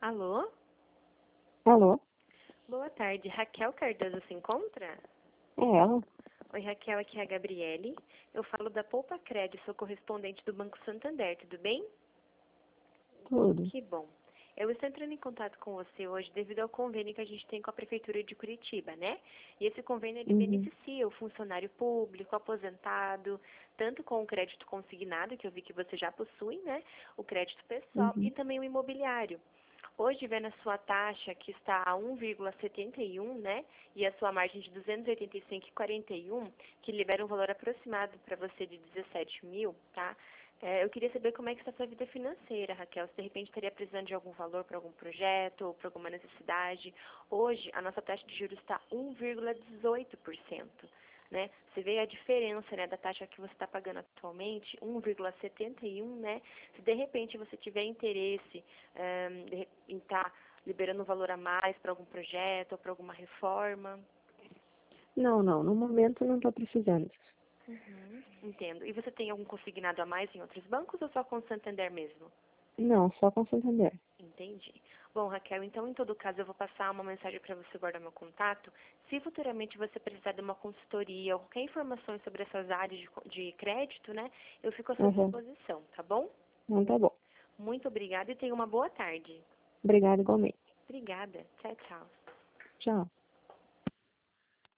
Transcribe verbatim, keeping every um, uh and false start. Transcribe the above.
Alô? Alô? Boa tarde. Raquel Cardoso se encontra? É ela? Oi, Raquel, aqui é a Gabriele. Eu falo da Poupa Cred, sou correspondente do Banco Santander, tudo bem? Tudo. Que bom. Eu estou entrando em contato com você hoje devido ao convênio que a gente tem com a Prefeitura de Curitiba, né? E esse convênio ele Uhum. beneficia o funcionário público, aposentado, tanto com o crédito consignado, que eu vi que você já possui, né? O crédito pessoal e Uhum. também o imobiliário. Hoje, vendo a sua taxa, que está a um vírgula setenta e um, né, e a sua margem de duzentos e oitenta e cinco vírgula quarenta e um, que libera um valor aproximado para você de dezessete mil, tá? É, eu queria saber como é que está a sua vida financeira, Raquel. Se de repente estaria precisando de algum valor para algum projeto ou para alguma necessidade. Hoje, a nossa taxa de juros está um vírgula dezoito por cento. Né? Você vê a diferença, né, da taxa que você está pagando atualmente, um vírgula setenta e um, né? Se de repente você tiver interesse um, de, em estar tá liberando um valor a mais para algum projeto ou para alguma reforma. Não, não. No momento não estou precisando. Uhum, entendo. E você tem algum consignado a mais em outros bancos ou só com o Santander mesmo? Não, só com Santander. Entendi. Bom, Raquel, então em todo caso eu vou passar uma mensagem para você guardar meu contato. Se futuramente você precisar de uma consultoria ou qualquer informação sobre essas áreas de, co- de crédito, né, eu fico à sua Uhum. disposição, tá bom? Então tá bom. Muito obrigada e tenha uma boa tarde. Obrigada igualmente. Obrigada. Tchau, tchau. Tchau.